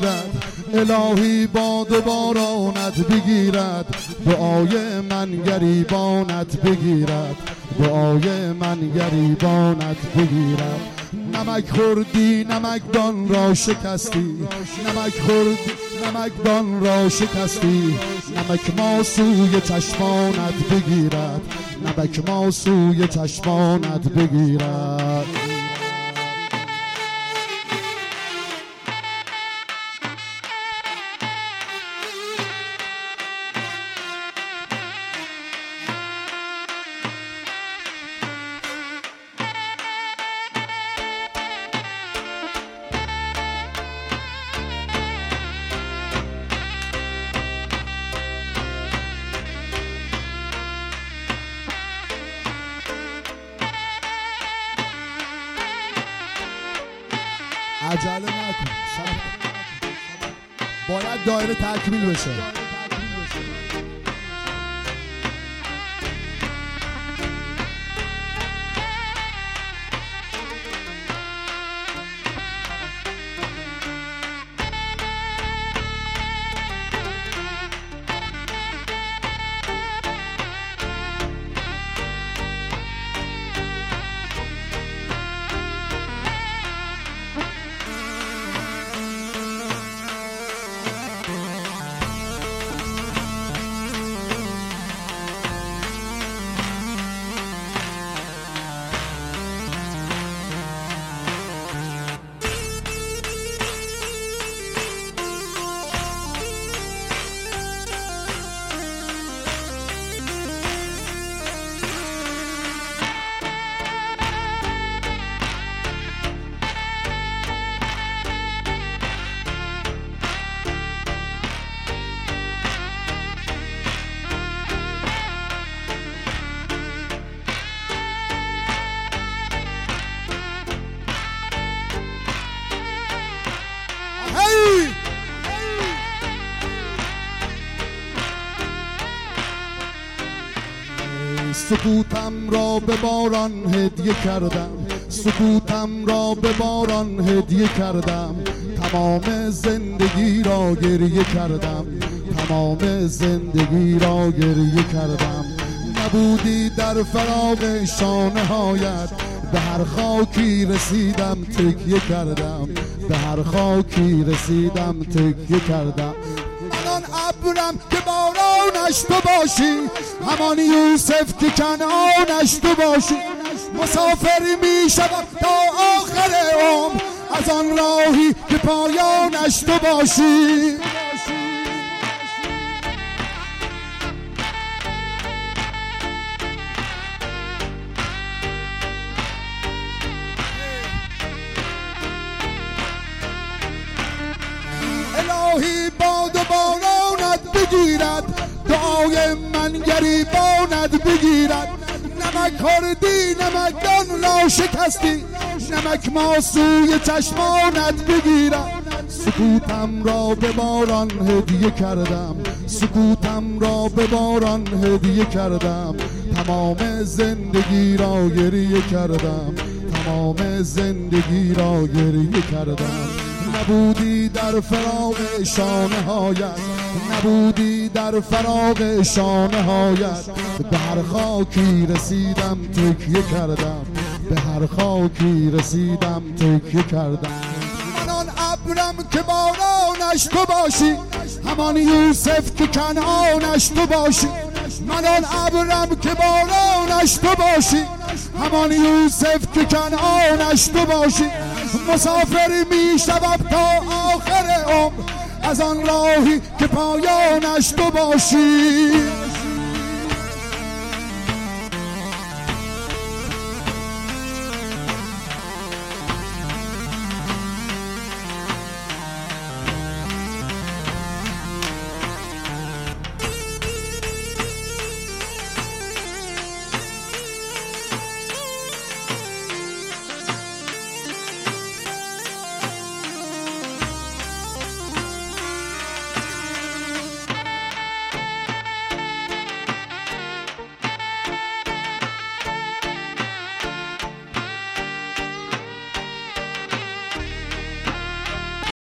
بگیرد، الهی باد و بارانت بگیرد، دعای من گریبانت بگیرد، دعای من گریبانت بگیرد. نمک خوردی نمکدان را شکستی، نمک خوردی نمکدان را شکستی، نمک ما سوی چشمانت بگیرد، نمک ما سوی چشمانت بگیرد. عجله نکن، باید دایره تکمیل بشه. سکوتم را به باران هدیه کردم، سکوتم را به باران هدیه کردم، تمام زندگی را گریه کردم، تمام زندگی را گریه کردم. نبودی در فراق شانه هایت، به هر خاکی رسیدم تکیه کردم، به هر خاکی رسیدم تکیه کردم. من ابرم که بارانش تو باشی، همان یوسف که کنعانش تو باشی. مسافری می شدم تا آخر عمر، از آن راهی که پایانش تو باشی. الهی باد و بارانت بگیرد، دعای من گریبانت بگیرد. نمک خوردی نمکدان را شکستی، نمک ما سوی چشمانت بگیرد. سکوتم را به باران هدیه کردم، سکوتم را به باران هدیه کردم، تمام زندگی را گریه کردم، تمام زندگی را گریه کردم. نبودی در فراق شانه هایت، نبودی در فراق شانه هایت، به هر خاکی رسیدم تکیه کردم، به هر خاکی رسیدم تکیه کردم. من آن ابرم که بارانش تو باشی، همان یوسف که کنعانش تو باشی. من آن ابرم که بارانش تو باشی، همان یوسف که کنعانش تو باشی. مسافری می شوم تا آخر عمر، از آن راهی که پایانش تو باشی.